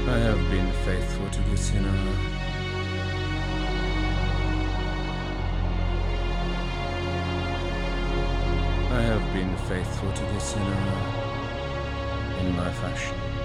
I have been faithful to the sinner. I have been faithful to the sinner in my fashion.